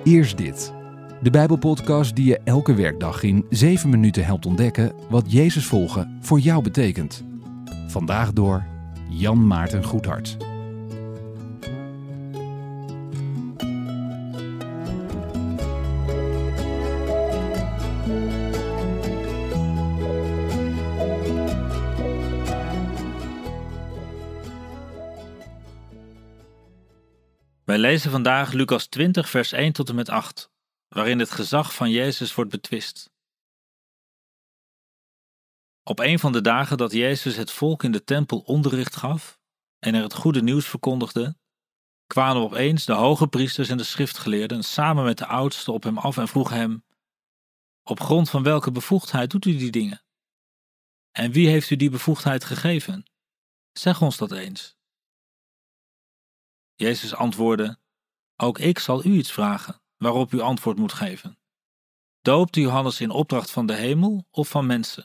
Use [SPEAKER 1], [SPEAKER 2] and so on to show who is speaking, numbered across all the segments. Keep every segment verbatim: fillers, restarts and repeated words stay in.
[SPEAKER 1] Eerst dit. De Bijbelpodcast die je elke werkdag in zeven minuten helpt ontdekken wat Jezus volgen voor jou betekent. Vandaag door Jan Maarten Goedhart.
[SPEAKER 2] Wij lezen vandaag Lucas twintig vers één tot en met acht, waarin het gezag van Jezus wordt betwist. Op een van de dagen dat Jezus het volk in de tempel onderricht gaf en er het goede nieuws verkondigde, kwamen opeens de hoge priesters en de schriftgeleerden samen met de oudsten op hem af en vroegen hem: op grond van welke bevoegdheid doet u die dingen? En wie heeft u die bevoegdheid gegeven? Zeg ons dat eens. Jezus antwoordde: ook ik zal u iets vragen, waarop u antwoord moet geven. Doopte Johannes in opdracht van de hemel of van mensen?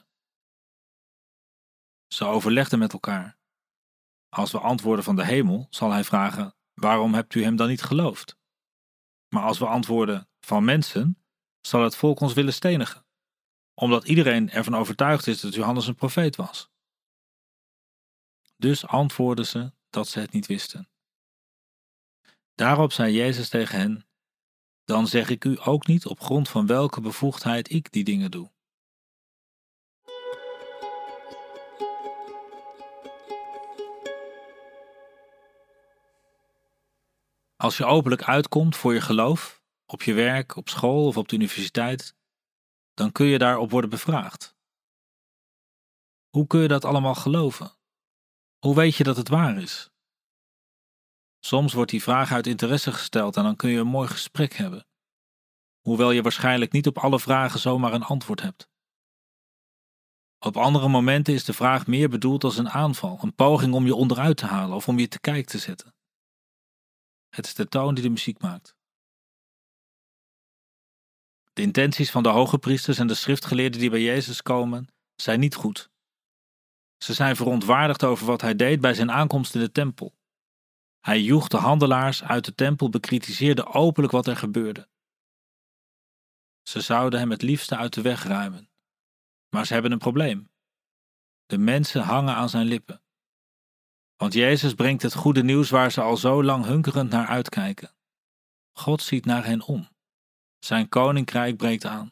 [SPEAKER 2] Ze overlegden met elkaar. Als we antwoorden van de hemel, zal hij vragen: waarom hebt u hem dan niet geloofd? Maar als we antwoorden van mensen, zal het volk ons willen stenigen, omdat iedereen ervan overtuigd is dat Johannes een profeet was. Dus antwoordden ze dat ze het niet wisten. Daarop zei Jezus tegen hen: dan zeg ik u ook niet op grond van welke bevoegdheid ik die dingen doe. Als je openlijk uitkomt voor je geloof, op je werk, op school of op de universiteit, dan kun je daarop worden bevraagd. Hoe kun je dat allemaal geloven? Hoe weet je dat het waar is? Soms wordt die vraag uit interesse gesteld en dan kun je een mooi gesprek hebben, hoewel je waarschijnlijk niet op alle vragen zomaar een antwoord hebt. Op andere momenten is de vraag meer bedoeld als een aanval, een poging om je onderuit te halen of om je te kijk te zetten. Het is de toon die de muziek maakt. De intenties van de hoge priesters en de schriftgeleerden die bij Jezus komen, zijn niet goed. Ze zijn verontwaardigd over wat hij deed bij zijn aankomst in de tempel. Hij joeg de handelaars uit de tempel, bekritiseerde openlijk wat er gebeurde. Ze zouden hem het liefste uit de weg ruimen. Maar ze hebben een probleem. De mensen hangen aan zijn lippen. Want Jezus brengt het goede nieuws waar ze al zo lang hunkerend naar uitkijken. God ziet naar hen om. Zijn koninkrijk breekt aan.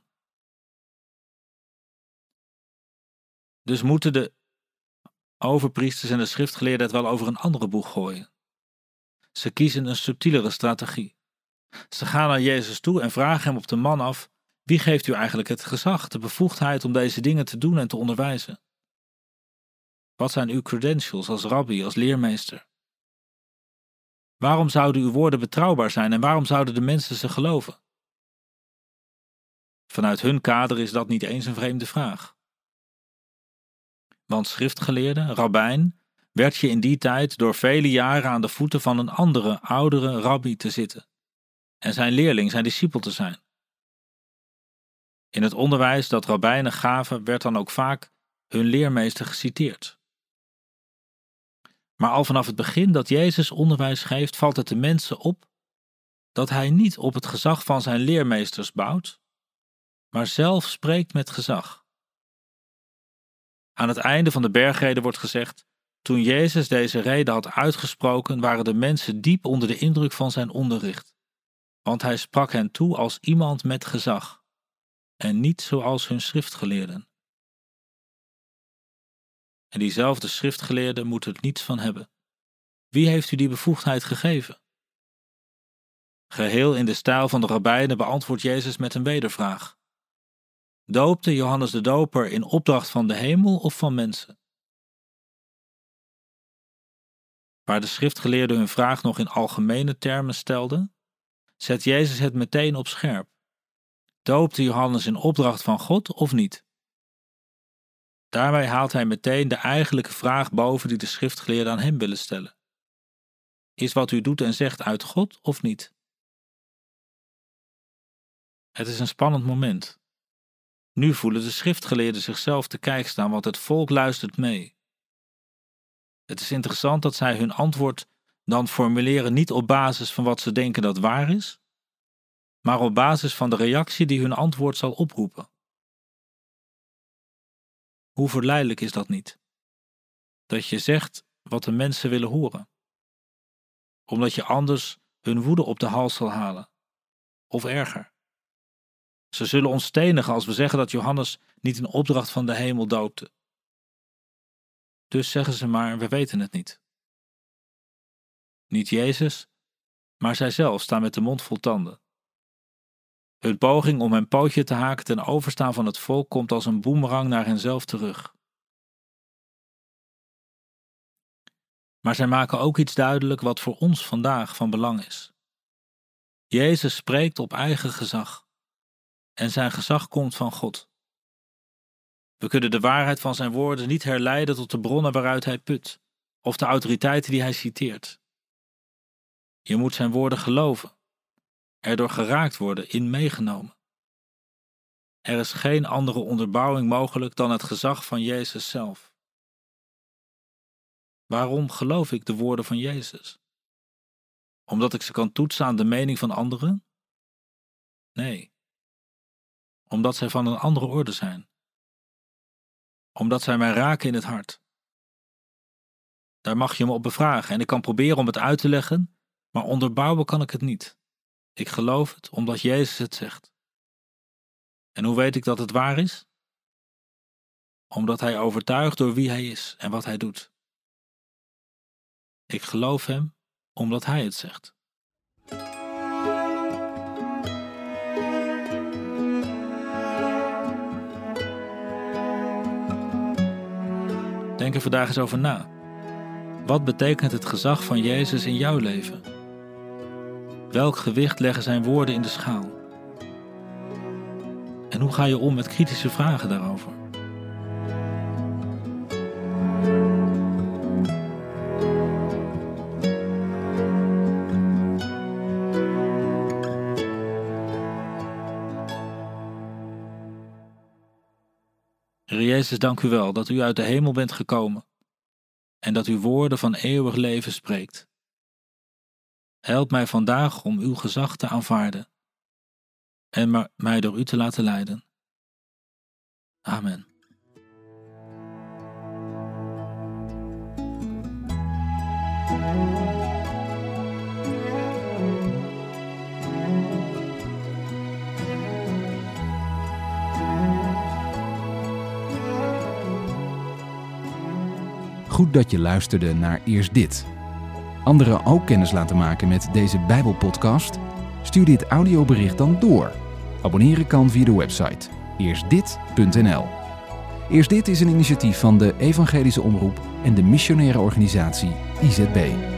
[SPEAKER 2] Dus moeten de overpriesters en de schriftgeleerden het wel over een andere boeg gooien. Ze kiezen een subtielere strategie. Ze gaan naar Jezus toe en vragen hem op de man af: wie geeft u eigenlijk het gezag, de bevoegdheid om deze dingen te doen en te onderwijzen? Wat zijn uw credentials als rabbi, als leermeester? Waarom zouden uw woorden betrouwbaar zijn en waarom zouden de mensen ze geloven? Vanuit hun kader is dat niet eens een vreemde vraag. Want schriftgeleerde, rabbijn, werd je in die tijd door vele jaren aan de voeten van een andere, oudere rabbi te zitten en zijn leerling, zijn discipel te zijn. In het onderwijs dat rabbijnen gaven werd dan ook vaak hun leermeester geciteerd. Maar al vanaf het begin dat Jezus onderwijs geeft, valt het de mensen op dat hij niet op het gezag van zijn leermeesters bouwt, maar zelf spreekt met gezag. Aan het einde van de bergrede wordt gezegd: toen Jezus deze rede had uitgesproken, waren de mensen diep onder de indruk van zijn onderricht, want hij sprak hen toe als iemand met gezag, en niet zoals hun schriftgeleerden. En diezelfde schriftgeleerden moeten er niets van hebben. Wie heeft u die bevoegdheid gegeven? Geheel in de stijl van de rabbijnen beantwoordt Jezus met een wedervraag. Doopte Johannes de Doper in opdracht van de hemel of van mensen? Waar de schriftgeleerden hun vraag nog in algemene termen stelden, zet Jezus het meteen op scherp. Doopte Johannes in opdracht van God of niet? Daarmee haalt hij meteen de eigenlijke vraag boven die de schriftgeleerden aan hem willen stellen. Is wat u doet en zegt uit God of niet? Het is een spannend moment. Nu voelen de schriftgeleerden zichzelf te kijk staan, want het volk luistert mee. Het is interessant dat zij hun antwoord dan formuleren niet op basis van wat ze denken dat waar is, maar op basis van de reactie die hun antwoord zal oproepen. Hoe verleidelijk is dat niet? Dat je zegt wat de mensen willen horen, omdat je anders hun woede op de hals zal halen, of erger. Ze zullen ons stenigen als we zeggen dat Johannes niet in opdracht van de hemel doopte. Dus zeggen ze maar, we weten het niet. Niet Jezus, maar zijzelf staan met de mond vol tanden. Hun poging om hun pootje te haken ten overstaan van het volk komt als een boemerang naar henzelf terug. Maar zij maken ook iets duidelijk wat voor ons vandaag van belang is. Jezus spreekt op eigen gezag. En zijn gezag komt van God. We kunnen de waarheid van zijn woorden niet herleiden tot de bronnen waaruit hij put, of de autoriteiten die hij citeert. Je moet zijn woorden geloven, erdoor geraakt worden, in meegenomen. Er is geen andere onderbouwing mogelijk dan het gezag van Jezus zelf. Waarom geloof ik de woorden van Jezus? Omdat ik ze kan toetsen aan de mening van anderen? Nee. Omdat zij van een andere orde zijn. Omdat zij mij raken in het hart. Daar mag je me op bevragen en ik kan proberen om het uit te leggen, maar onderbouwen kan ik het niet. Ik geloof het omdat Jezus het zegt. En hoe weet ik dat het waar is? Omdat hij overtuigt door wie hij is en wat hij doet. Ik geloof hem omdat hij het zegt. Denk er vandaag eens over na. Wat betekent het gezag van Jezus in jouw leven? Welk gewicht leggen zijn woorden in de schaal? En hoe ga je om met kritische vragen daarover? Heer Jezus, dank u wel dat u uit de hemel bent gekomen en dat uw woorden van eeuwig leven spreekt. Help mij vandaag om uw gezag te aanvaarden en mij door u te laten leiden. Amen.
[SPEAKER 1] Goed dat je luisterde naar Eerst Dit. Anderen ook kennis laten maken met deze Bijbelpodcast? Stuur dit audiobericht dan door. Abonneren kan via de website eerst dit punt n l. Eerst Dit is een initiatief van de Evangelische Omroep en de missionaire organisatie I Z B.